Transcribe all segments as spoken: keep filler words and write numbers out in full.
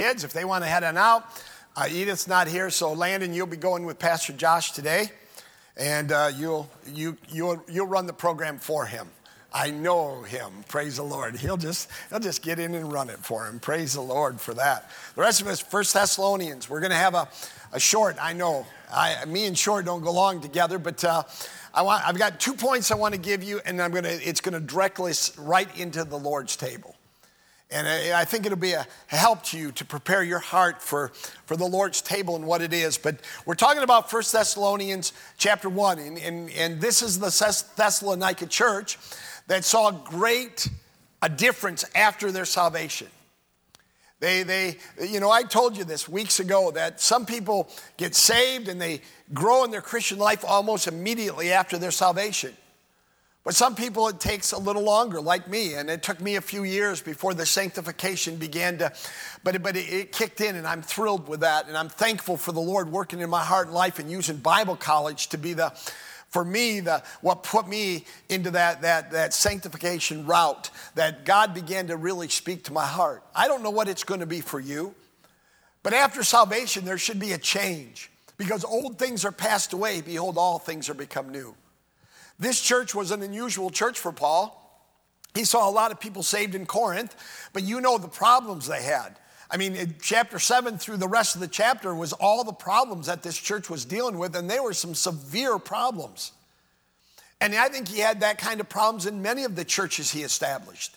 kids, if they want to head on out. Uh, Edith's not here, so Landon, you'll be going with Pastor Josh today, and uh, you'll you you'll you'll run the program for him. I know him. Praise the Lord. He'll just he'll just get in and run it for him. Praise the Lord for that. The rest of us, First Thessalonians. We're going to have a, a short. I know I me and short don't go along together, but uh, I want I've got two points I want to give you, and I'm gonna it's going to directly right into the Lord's table. And I think it'll be a help to you to prepare your heart for, for the Lord's table and what it is. But we're talking about First Thessalonians chapter one. And, and, and this is the Thessalonica church that saw great a difference after their salvation. They, they, you know, I told you this weeks ago that some people get saved and they grow in their Christian life almost immediately after their salvation. But some people, it takes a little longer, like me, and it took me a few years before the sanctification began to, but, it, but it, it kicked in, and I'm thrilled with that, and I'm thankful for the Lord working in my heart and life and using Bible college to be the, for me, the what put me into that, that, that sanctification route, that God began to really speak to my heart. I don't know what it's going to be for you, but after salvation, there should be a change, because old things are passed away. Behold, all things are become new. This church was an unusual church for Paul. He saw a lot of people saved in Corinth, but you know the problems they had. I mean, in chapter seven through the rest of the chapter was all the problems that this church was dealing with, and they were some severe problems. And I think he had that kind of problems in many of the churches he established.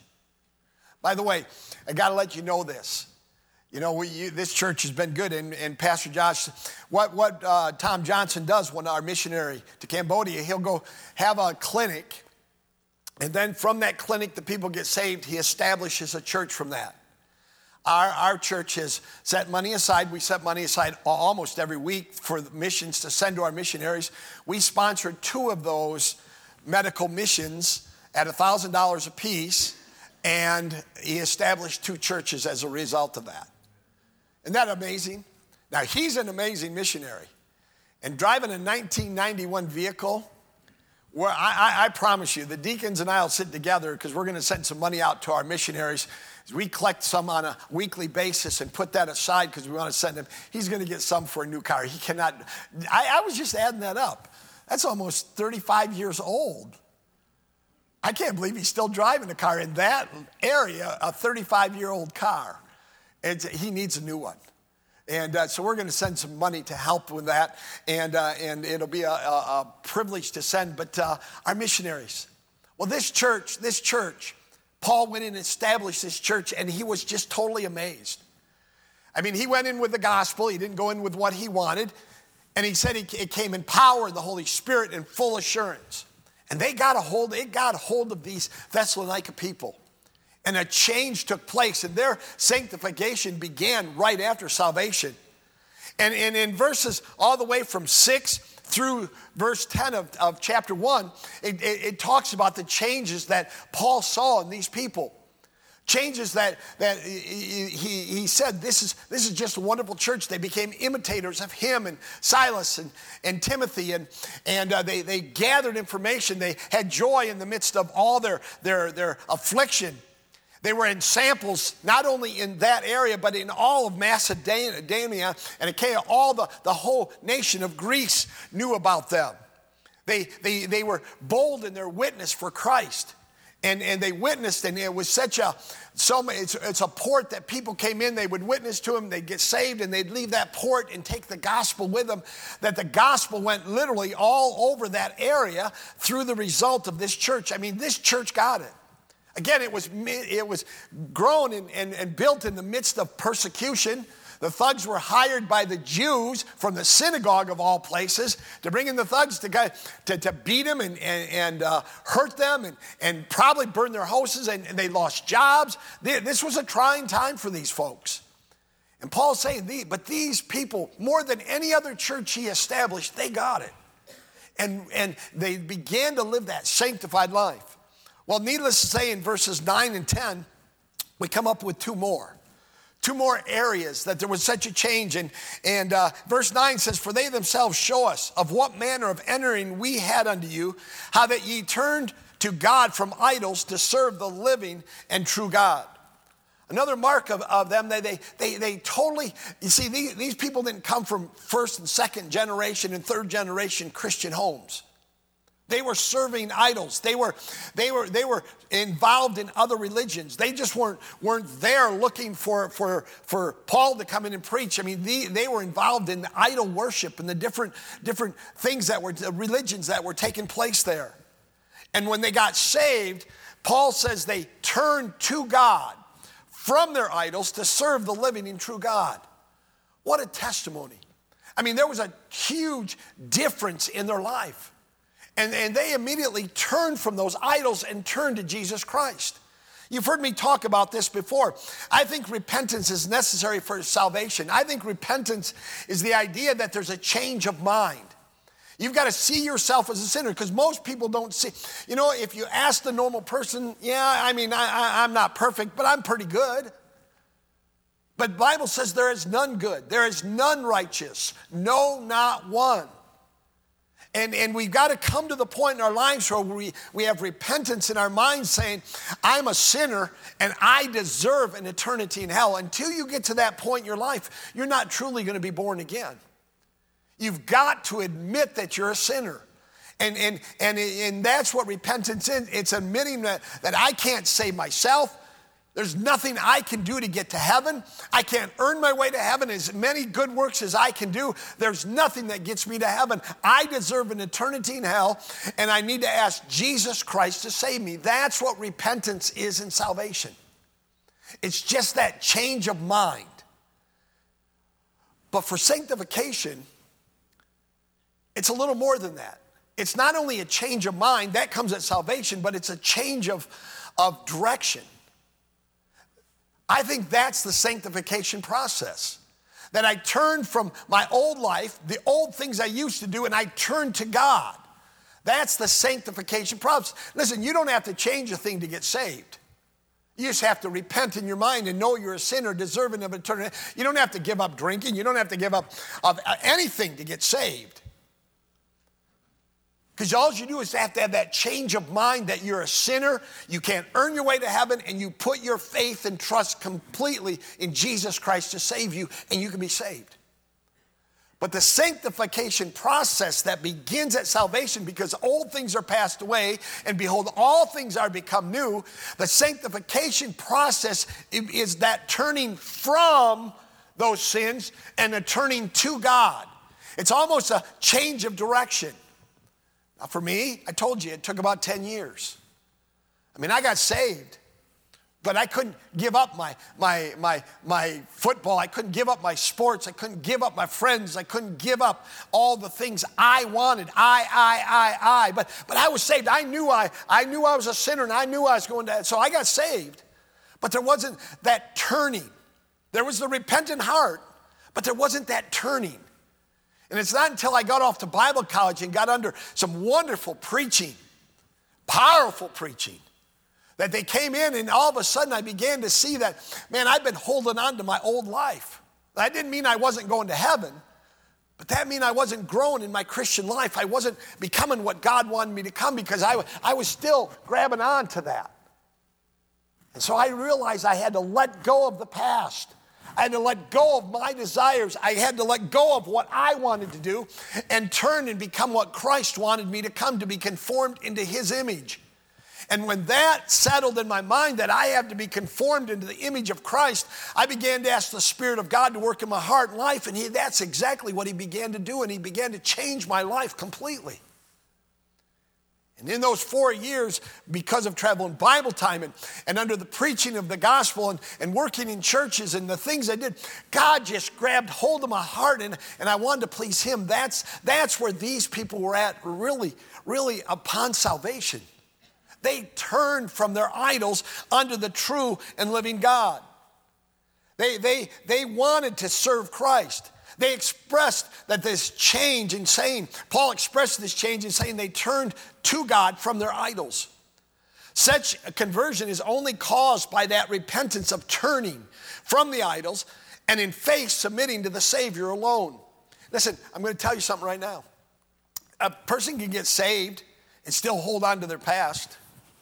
By the way, I got to let you know this. You know, we, you, this church has been good, and, and Pastor Josh, what, what uh, Tom Johnson does when our missionary to Cambodia, he'll go have a clinic, and then from that clinic, the people get saved. He establishes a church from that. Our, our church has set money aside. We set money aside almost every week for missions to send to our missionaries. We sponsored two of those medical missions at one thousand dollars a piece, and he established two churches as a result of that. Isn't that amazing? Now, he's an amazing missionary. And driving a nineteen ninety-one vehicle, where I, I, I promise you, the deacons and I will sit together because we're going to send some money out to our missionaries. We collect some on a weekly basis and put that aside because we want to send him. He's going to get some for a new car. He cannot. I, I was just adding that up. That's almost thirty-five years old. I can't believe he's still driving a car in that area, a thirty-five-year-old car. It's, he needs a new one. And uh, so we're going to send some money to help with that, and uh, and it'll be a, a, a privilege to send. But uh, our missionaries, well, this church, this church, Paul went in and established this church, and he was just totally amazed. I mean, he went in with the gospel. He didn't go in with what he wanted. And he said he, it came in power of the Holy Spirit and full assurance. And they got a hold, it got a hold of these Thessalonica people. And a change took place, and their sanctification began right after salvation. And, and in verses all the way from six through verse ten of, of chapter one, it, it, it talks about the changes that Paul saw in these people. Changes that, that he, he, he said, this is, this is just a wonderful church. They became imitators of him and Silas and, and Timothy, and, and uh, they, they gathered information. They had joy in the midst of all their, their, their affliction. They were in samples, not only in that area, but in all of Macedonia and Achaia. All the, the whole nation of Greece knew about them. They, they, they were bold in their witness for Christ. And, and they witnessed, and it was such a, so many, it's, it's a port that people came in, they would witness to him, they'd get saved, and they'd leave that port and take the gospel with them, that the gospel went literally all over that area through the result of this church. I mean, this church got it. Again, it was, it was grown and, and, and built in the midst of persecution. The thugs were hired by the Jews from the synagogue of all places to bring in the thugs to, to, to beat them and, and, and uh, hurt them and, and probably burn their houses, and, and they lost jobs. They, this was a trying time for these folks. And Paul's saying, the, but these people, more than any other church he established, they got it. And, and they began to live that sanctified life. Well, needless to say, in verses nine and ten, we come up with two more. Two more areas that there was such a change. And, and uh, verse nine says, for they themselves show us of what manner of entering we had unto you, how that ye turned to God from idols to serve the living and true God. Another mark of, of them, they, they, they, they totally, you see, these, these people didn't come from first and second generation and third generation Christian homes. They were serving idols. They were, they were, they were involved in other religions. They just weren't, weren't there looking for, for, for Paul to come in and preach. I mean, they, they were involved in idol worship and the different, different things that were, the religions that were taking place there. And when they got saved, Paul says they turned to God from their idols to serve the living and true God. What a testimony. I mean, there was a huge difference in their life. And, and they immediately turned from those idols and turned to Jesus Christ. You've heard me talk about this before. I think repentance is necessary for salvation. I think repentance is the idea that there's a change of mind. You've got to see yourself as a sinner, because most people don't see. You know, if you ask the normal person, yeah, I mean, I, I, I'm not perfect, but I'm pretty good. But the Bible says there is none good. There is none righteous. No, not one. And, and we've got to come to the point in our lives where we, we have repentance in our minds saying, I'm a sinner and I deserve an eternity in hell. Until you get to that point in your life, you're not truly going to be born again. You've got to admit that you're a sinner. And, and, and, and that's what repentance is. It's admitting that, that I can't save myself. There's nothing I can do to get to heaven. I can't earn my way to heaven. As many good works as I can do, there's nothing that gets me to heaven. I deserve an eternity in hell, and I need to ask Jesus Christ to save me. That's what repentance is in salvation. It's just that change of mind. But for sanctification, it's a little more than that. It's not only a change of mind, that comes at salvation, but it's a change of, of direction. I think that's the sanctification process. That I turn from my old life, the old things I used to do, and I turn to God. That's the sanctification process. Listen, you don't have to change a thing to get saved. You just have to repent in your mind and know you're a sinner deserving of eternity. You don't have to give up drinking. You don't have to give up of anything to get saved. Because all you do is have to have that change of mind that you're a sinner, you can't earn your way to heaven, and you put your faith and trust completely in Jesus Christ to save you, and you can be saved. But the sanctification process that begins at salvation, because old things are passed away, and behold, all things are become new, the sanctification process is that turning from those sins and a turning to God. It's almost a change of direction. Now for me, I told you, it took about ten years. I mean, I got saved, but I couldn't give up my, my, my, my football. I couldn't give up my sports. I couldn't give up my friends. I couldn't give up all the things I wanted. I, I, I, I. But, but I was saved. I knew I, I knew I was a sinner, and I knew I was going to, so I got saved. But there wasn't that turning. There was the repentant heart, but there wasn't that turning. And it's not until I got off to Bible college and got under some wonderful preaching, powerful preaching, that they came in, and all of a sudden I began to see that, man, I've been holding on to my old life. That didn't mean I wasn't going to heaven, but that meant I wasn't growing in my Christian life. I wasn't becoming what God wanted me to become, because I, I was still grabbing on to that. And so I realized I had to let go of the past. I had to let go of my desires. I had to let go of what I wanted to do and turn and become what Christ wanted me to come, to be conformed into his image. And when that settled in my mind that I have to be conformed into the image of Christ, I began to ask the Spirit of God to work in my heart and life, and he, that's exactly what he began to do, and he began to change my life completely. And in those four years, because of traveling Bible time and, and under the preaching of the gospel and, and working in churches and the things I did, God just grabbed hold of my heart, and, and I wanted to please him. That's, that's where these people were at, really, really upon salvation. They turned from their idols unto the true and living God. They, they, they wanted to serve Christ. They expressed that this change in saying, Paul expressed this change in saying they turned to God from their idols. Such a conversion is only caused by that repentance of turning from the idols and in faith submitting to the Savior alone. Listen, I'm going to tell you something right now. A person can get saved and still hold on to their past,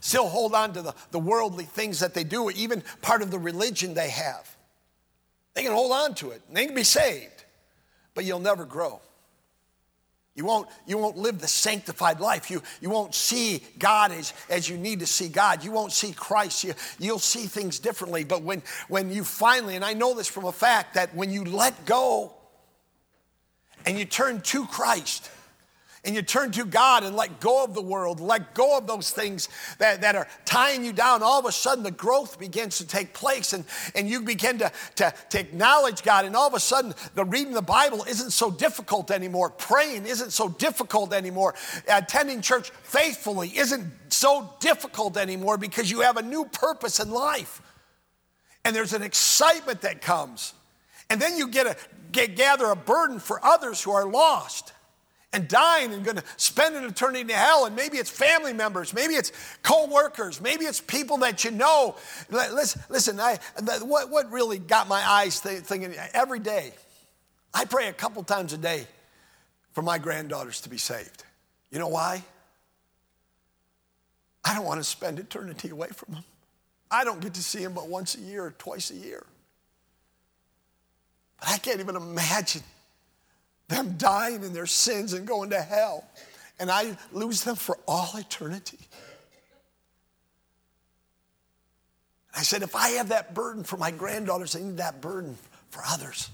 still hold on to the, the worldly things that they do, or even part of the religion they have. They can hold on to it, and they can be saved, but you'll never grow. You won't, you won't live the sanctified life. You, you won't see God as, as you need to see God. You won't see Christ. You, you'll see things differently. But when, when you finally, and I know this from a fact, that when you let go and you turn to Christ, and you turn to God and let go of the world, let go of those things that, that are tying you down, all of a sudden the growth begins to take place, and, and you begin to, to, to acknowledge God, and all of a sudden the reading the Bible isn't so difficult anymore. Praying isn't so difficult anymore. Attending church faithfully isn't so difficult anymore, because you have a new purpose in life. And there's an excitement that comes. And then you get a, get, gather a burden for others who are lost and dying and going to spend an eternity in hell. And maybe it's family members, maybe it's co-workers, maybe it's people that you know. Listen, listen I, what, what really got my eyes thinking, every day, I pray a couple times a day for my granddaughters to be saved. You know why? I don't want to spend eternity away from them. I don't get to see them but once a year or twice a year. But I can't even imagine them dying in their sins and going to hell, and I lose them for all eternity. I said, if I have that burden for my granddaughters, I need that burden for others.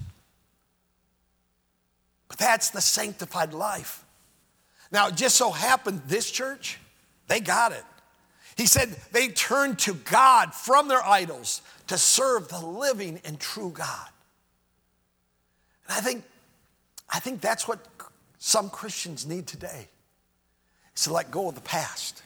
But that's the sanctified life. Now, it just so happened this church, they got it. He said they turned to God from their idols to serve the living and true God. And I think I think that's what some Christians need today, is to let go of the past.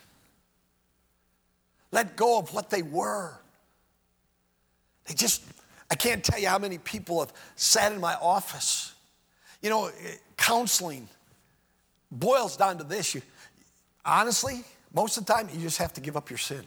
Let go of what they were. They just, I can't tell you how many people have sat in my office. You know, counseling boils down to this. You, honestly, most of the time, you just have to give up your sin.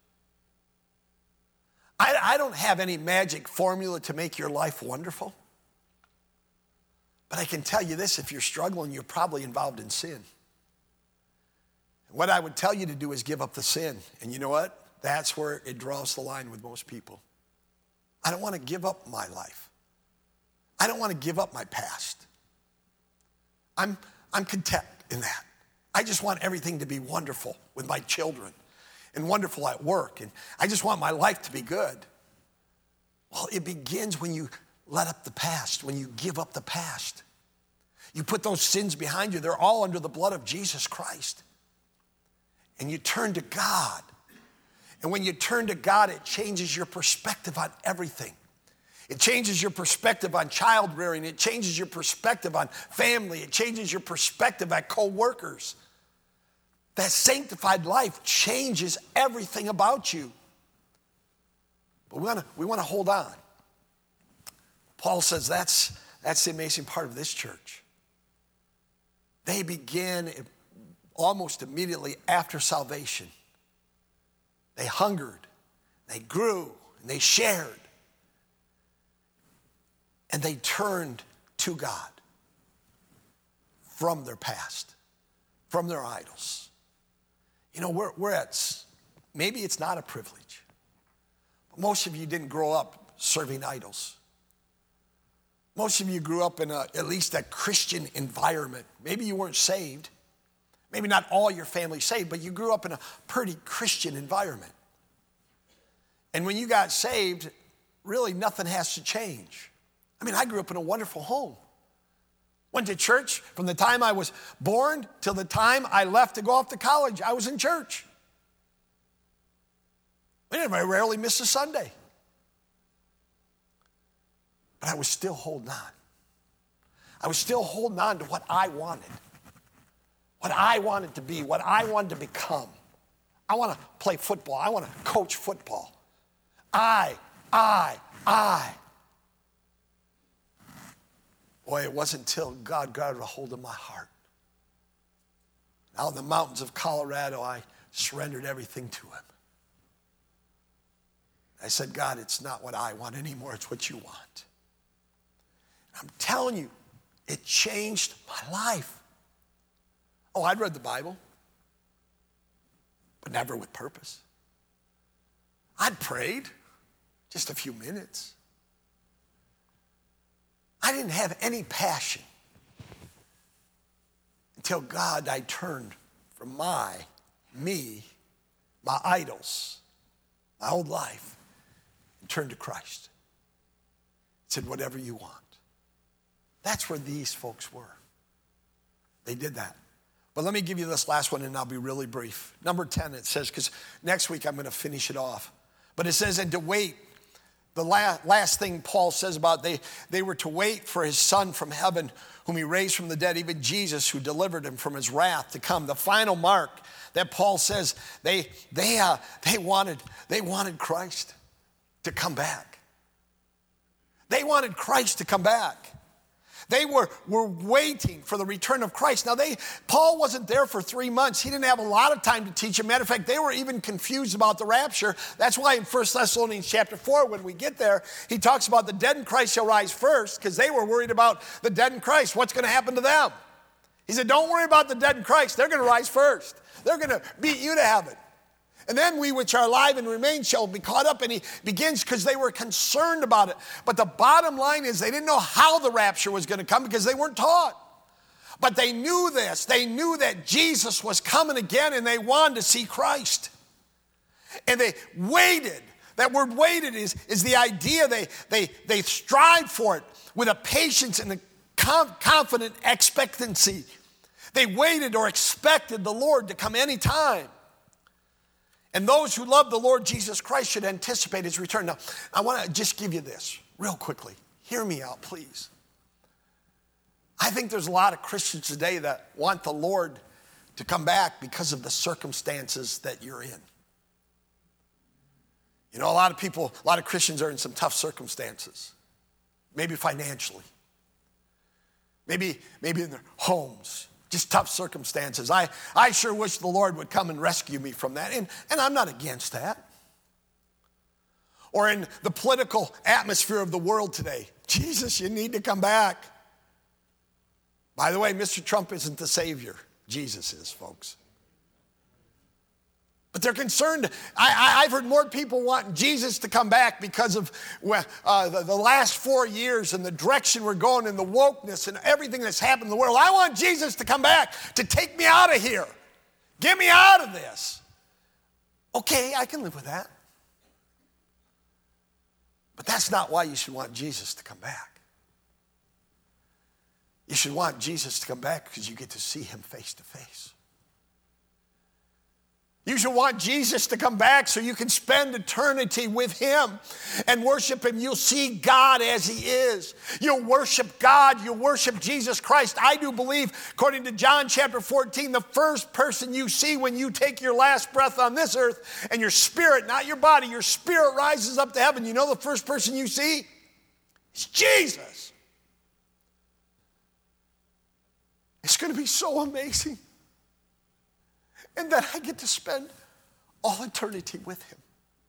I, I don't have any magic formula to make your life wonderful. But I can tell you this, if you're struggling, you're probably involved in sin. What I would tell you to do is give up the sin. And you know what? That's where it draws the line with most people. I don't want to give up my life. I don't want to give up my past. I'm, I'm content in that. I just want everything to be wonderful with my children and wonderful at work. And I just want my life to be good. Well, it begins when you let up the past, when you give up the past. You put those sins behind you. They're all under the blood of Jesus Christ. And you turn to God. And when you turn to God, it changes your perspective on everything. It changes your perspective on child rearing. It changes your perspective on family. It changes your perspective on co-workers. That sanctified life changes everything about you. But we want to we want to hold on. Paul says that's, that's the amazing part of this church. They began almost immediately after salvation. They hungered, they grew, and they shared. And they turned to God from their past, from their idols. You know, we're, we're at, maybe it's not a privilege, but most of you didn't grow up serving idols. Most of you grew up in a, at least a Christian environment. Maybe you weren't saved. Maybe not all your family saved, but you grew up in a pretty Christian environment. And when you got saved, really nothing has to change. I mean, I grew up in a wonderful home. Went to church from the time I was born till the time I left to go off to college. I was in church. We didn't, I rarely missed a Sunday. But I was still holding on. I was still holding on to what I wanted. What I wanted to be, what I wanted to become. I want to play football. I want to coach football. I, I, I. Boy, it wasn't until God got a hold of my heart. Out in the mountains of Colorado, I surrendered everything to him. I said, God, it's not what I want anymore. It's what you want. I'm telling you, it changed my life. Oh, I'd read the Bible, but never with purpose. I'd prayed just a few minutes. I didn't have any passion until God, I turned from my, me, my idols, my old life, and turned to Christ. Said, whatever you want. That's where these folks were. They did that. But let me give you this last one, and I'll be really brief. Number ten, it says, because next week I'm going to finish it off. But it says, and to wait. The last, last thing Paul says about they, they were to wait for his son from heaven, whom he raised from the dead, even Jesus, who delivered him from his wrath to come. The final mark that Paul says they, they, uh, they, wanted, they wanted Christ to come back. They wanted Christ to come back. They were, were waiting for the return of Christ. Now, they Paul wasn't there for three months. He didn't have a lot of time to teach. As a matter of fact, they were even confused about the rapture. That's why in First Thessalonians chapter four, when we get there, he talks about the dead in Christ shall rise first, because they were worried about the dead in Christ. What's going to happen to them? He said, don't worry about the dead in Christ. They're going to rise first. They're going to beat you to heaven. And then we which are alive and remain shall be caught up. And he begins because they were concerned about it. But the bottom line is they didn't know how the rapture was going to come because they weren't taught. But they knew this. They knew that Jesus was coming again and they wanted to see Christ. And they waited. That word waited is, is the idea they, they, they strived for it with a patience and a confident expectancy. They waited or expected the Lord to come anytime. And those who love the Lord Jesus Christ should anticipate his return. Now, I want to just give you this real quickly. Hear me out, please. I think there's a lot of Christians today that want the Lord to come back because of the circumstances that you're in. You know, a lot of people, a lot of Christians are in some tough circumstances. Maybe financially. Maybe, maybe in their homes. Just tough circumstances. I, I sure wish the Lord would come and rescue me from that. And, and I'm not against that. Or in the political atmosphere of the world today. Jesus, you need to come back. By the way, Mister Trump isn't the savior. Jesus is, folks. But they're concerned. I, I, I've heard more people want Jesus to come back because of uh, the, the last four years and the direction we're going and the wokeness and everything that's happened in the world. I want Jesus to come back to take me out of here. Get me out of this. Okay, I can live with that. But that's not why you should want Jesus to come back. You should want Jesus to come back because you get to see him face to face. You should want Jesus to come back so you can spend eternity with him and worship him. You'll see God as he is. You'll worship God. You'll worship Jesus Christ. I do believe, according to John chapter fourteen, the first person you see when you take your last breath on this earth and your spirit, not your body, your spirit rises up to heaven. You know the first person you see? It's Jesus. It's going to be so amazing. And that I get to spend all eternity with him.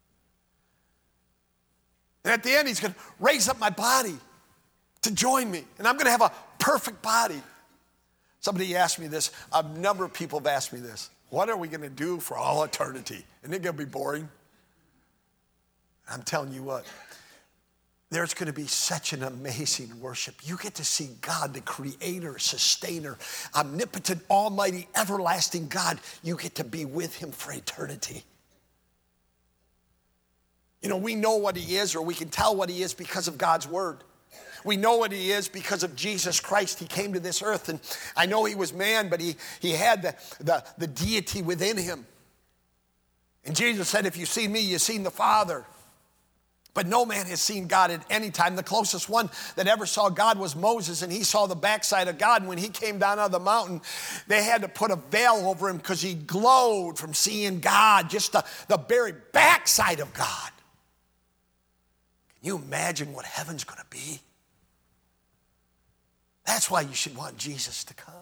And at the end, he's going to raise up my body to join me. And I'm going to have a perfect body. Somebody asked me this. A number of people have asked me this. What are we going to do for all eternity? Isn't it going to be boring? I'm telling you what. There's going to be such an amazing worship. You get to see God, the creator, sustainer, omnipotent, almighty, everlasting God. You get to be with him for eternity. You know, we know what he is, or we can tell what he is because of God's word. We know what he is because of Jesus Christ. He came to this earth, and I know he was man, but he, he had the, the, the deity within him. And Jesus said, if you see me, you've seen the Father. But no man has seen God at any time. The closest one that ever saw God was Moses, and he saw the backside of God. And when he came down out of the mountain, they had to put a veil over him because he glowed from seeing God, just the, the very backside of God. Can you imagine what heaven's going to be? That's why you should want Jesus to come.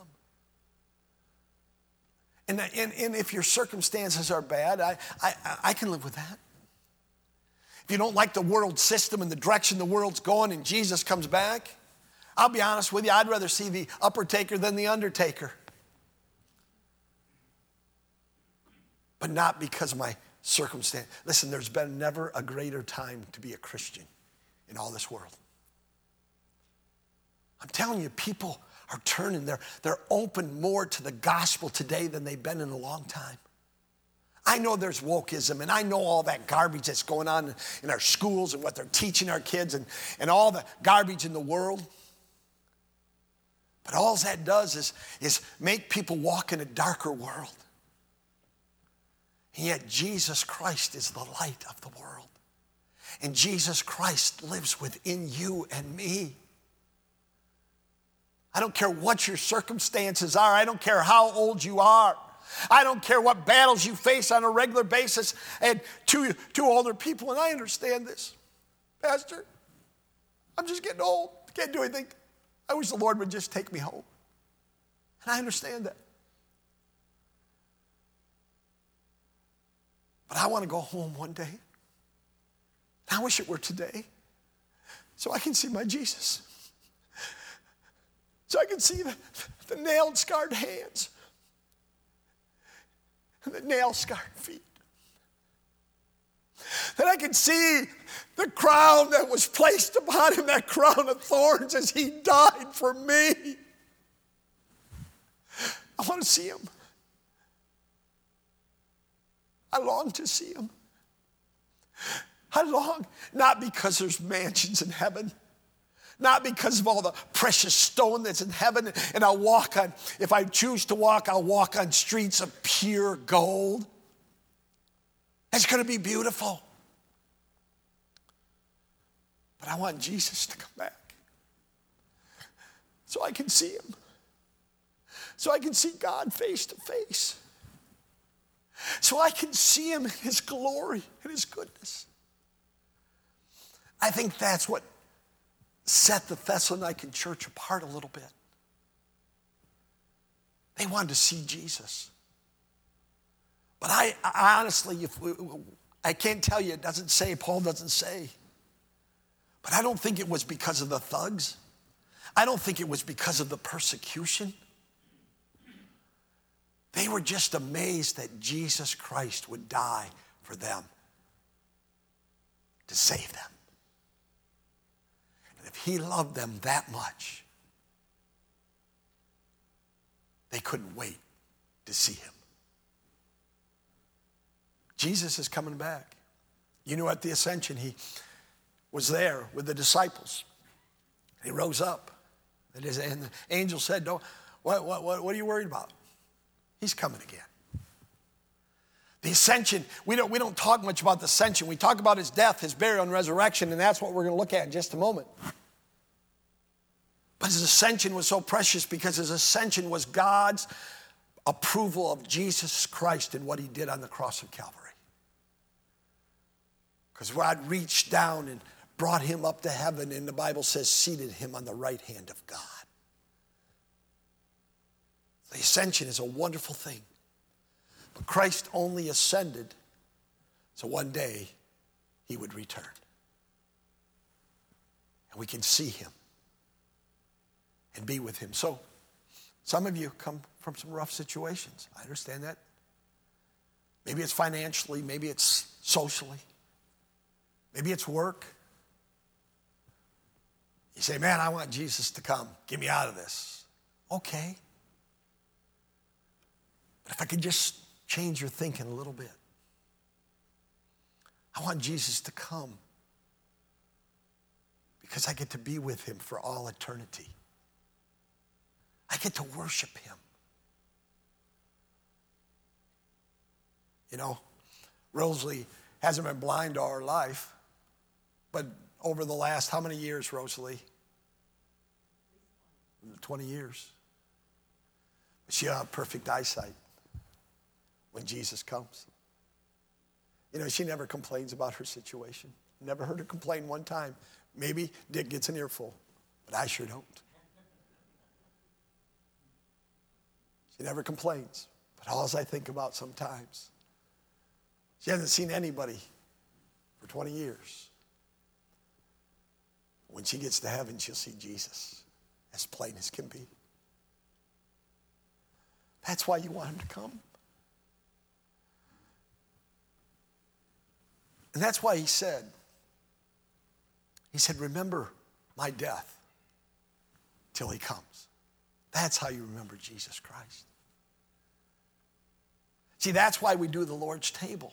And, and, and if your circumstances are bad, I, I, I can live with that. If you don't like the world system and the direction the world's going and Jesus comes back, I'll be honest with you, I'd rather see the upper-taker than the undertaker. But not because of my circumstance. Listen, there's been never a greater time to be a Christian in all this world. I'm telling you, people are turning. They're, they're open more to the gospel today than they've been in a long time. I know there's wokeism, and I know all that garbage that's going on in our schools and what they're teaching our kids and, and all the garbage in the world. But all that does is, is make people walk in a darker world. And yet Jesus Christ is the light of the world. And Jesus Christ lives within you and me. I don't care what your circumstances are. I don't care how old you are. I don't care what battles you face on a regular basis. And two, two older people, and I understand this. Pastor, I'm just getting old. Can't do anything. I wish the Lord would just take me home. And I understand that. But I want to go home one day. I wish it were today. So I can see my Jesus. So I can see the, the nailed, scarred hands. And the nail-scarred feet. That I can see the crown that was placed upon him, that crown of thorns, as he died for me. I want to see him. I long to see him. I long, not because there's mansions in heaven, not because of all the precious stone that's in heaven, and I'll walk on, if I choose to walk, I'll walk on streets of pure gold. It's going to be beautiful. But I want Jesus to come back so I can see him, so I can see God face to face, so I can see him in his glory and his goodness. I think that's what set the Thessalonican church apart a little bit. They wanted to see Jesus. But I, I honestly, if we, I can't tell you, it doesn't say, Paul doesn't say. But I don't think it was because of the thugs. I don't think it was because of the persecution. They were just amazed that Jesus Christ would die for them to save them. And if he loved them that much, they couldn't wait to see him. Jesus is coming back. You know, at the ascension, he was there with the disciples. He rose up. And the angel said, "No, what, what, what are you worried about? He's coming again." The ascension, we don't, we don't talk much about the ascension. We talk about his death, his burial, and resurrection, and that's what we're going to look at in just a moment. But his ascension was so precious because his ascension was God's approval of Jesus Christ and what he did on the cross of Calvary. Because God reached down and brought him up to heaven, and the Bible says seated him on the right hand of God. The ascension is a wonderful thing. But Christ only ascended so one day he would return. And we can see him and be with him. So some of you come from some rough situations. I understand that. Maybe it's financially, maybe it's socially, maybe it's work. You say, "Man, I want Jesus to come. Get me out of this." Okay. But if I could just change your thinking a little bit. I want Jesus to come because I get to be with him for all eternity. I get to worship him. You know, Rosalie hasn't been blind all her life, but over the last, how many years, Rosalie? twenty years. She'll have perfect eyesight when Jesus comes. You know, she never complains about her situation. Never heard her complain one time. Maybe Dick gets an earful, but I sure don't. She never complains, but all I think about sometimes, she hasn't seen anybody for twenty years. When she gets to heaven, she'll see Jesus as plain as can be. That's why you want him to come. And that's why he said, he said, remember my death till he comes. That's how you remember Jesus Christ. See, that's why we do the Lord's table.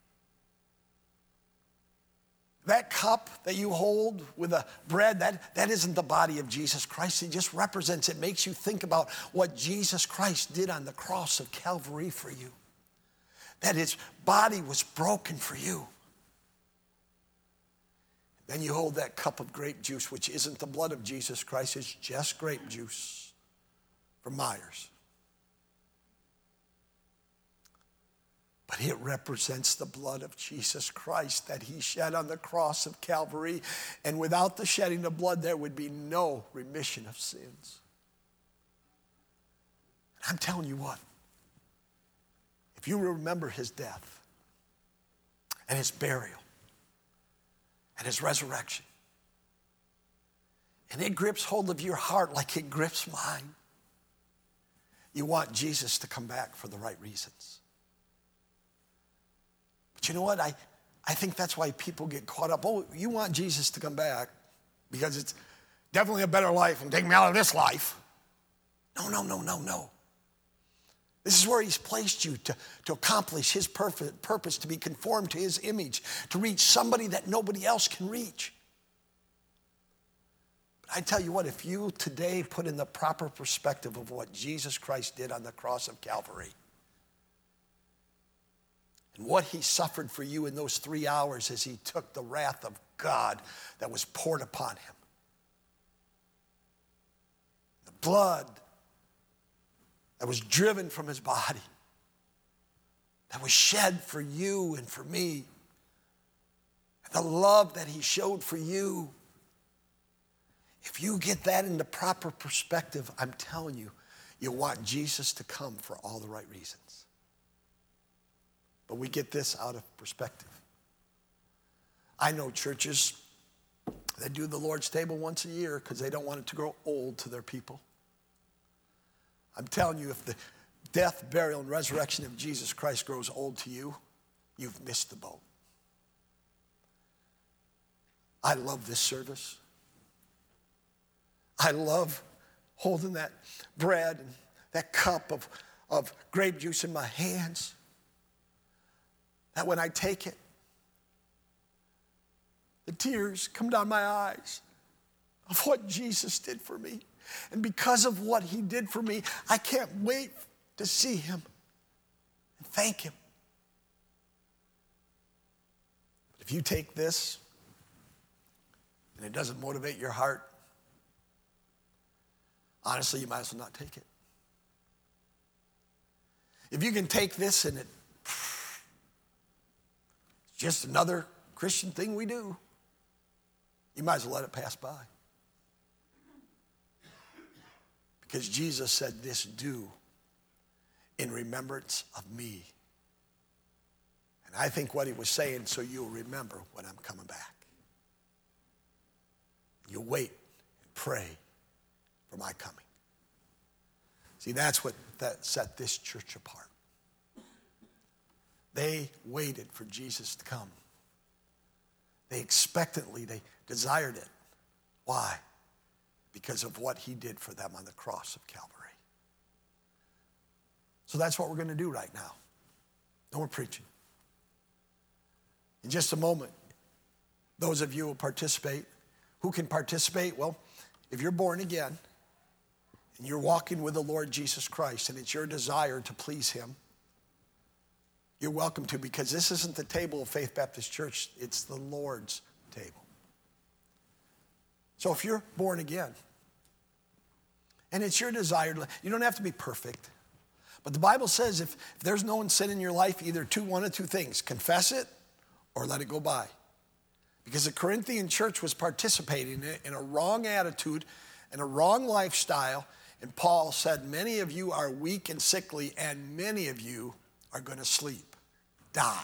That cup that you hold with the bread, that, that isn't the body of Jesus Christ. It just represents, it makes you think about what Jesus Christ did on the cross of Calvary for you. That his body was broken for you. Then you hold that cup of grape juice, which isn't the blood of Jesus Christ, it's just grape juice from Myers. But it represents the blood of Jesus Christ that he shed on the cross of Calvary. And without the shedding of blood, there would be no remission of sins. And I'm telling you what, if you remember his death and his burial and his resurrection, and it grips hold of your heart like it grips mine, you want Jesus to come back for the right reasons. But you know what? I, I think that's why people get caught up. Oh, you want Jesus to come back because it's definitely a better life and take me out of this life. No, no, no, no, no. This is where he's placed you to, to accomplish his perfect purpose, to be conformed to his image, to reach somebody that nobody else can reach. But I tell you what, if you today put in the proper perspective of what Jesus Christ did on the cross of Calvary, and what he suffered for you in those three hours as he took the wrath of God that was poured upon him. The blood that was driven from his body, that was shed for you and for me. And the love that he showed for you. If you get that into proper perspective, I'm telling you, you want Jesus to come for all the right reasons. But we get this out of perspective. I know churches that do the Lord's table once a year because they don't want it to grow old to their people. I'm telling you, if the death, burial, and resurrection of Jesus Christ grows old to you, you've missed the boat. I love this service. I love holding that bread and that cup of, of grape juice in my hands. That when I take it, the tears come down my eyes of what Jesus did for me. And because of what he did for me, I can't wait to see him and thank him. But if you take this and it doesn't motivate your heart, honestly, you might as well not take it. If you can take this and it just another Christian thing we do, you might as well let it pass by. Because Jesus said, this do in remembrance of me. And I think what he was saying, so you'll remember when I'm coming back. You'll wait and pray for my coming. See, that's what that set this church apart. They waited for Jesus to come. They expectantly, they desired it. Why? Because of what he did for them on the cross of Calvary. So that's what we're going to do right now. No more preaching. In just a moment, those of you who participate, who can participate? Well, if you're born again and you're walking with the Lord Jesus Christ and it's your desire to please him, you're welcome to, because this isn't the table of Faith Baptist Church, it's the Lord's table. So if you're born again, and it's your desire, you don't have to be perfect, but the Bible says if, if there's no sin in your life, either two, one of two things, confess it or let it go by. Because the Corinthian church was participating in, it, in a wrong attitude and a wrong lifestyle, and Paul said, many of you are weak and sickly, and many of you are going to sleep, die.